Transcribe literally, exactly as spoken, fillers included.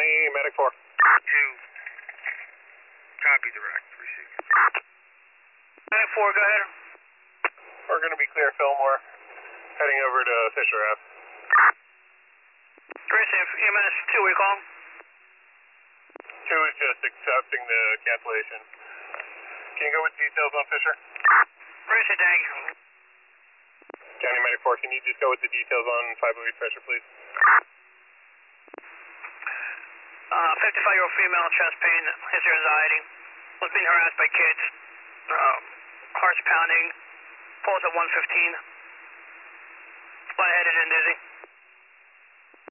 County, Medic four. Two. Copy direct. Received. Medic four, go ahead. We're going to be clear Fillmore, heading over to Fisher Ave. Receive. E M S two, we call. Two is just accepting the cancellation. Can you go with details on Fisher? Receive, thank you. County Medic four, can you just go with the details on five oh eight pressure, please? Uh, fifty-five-year-old female, chest pain, history of anxiety, was being harassed by kids, uh, heart's pounding, pulse at one fifteen, lightheaded and dizzy.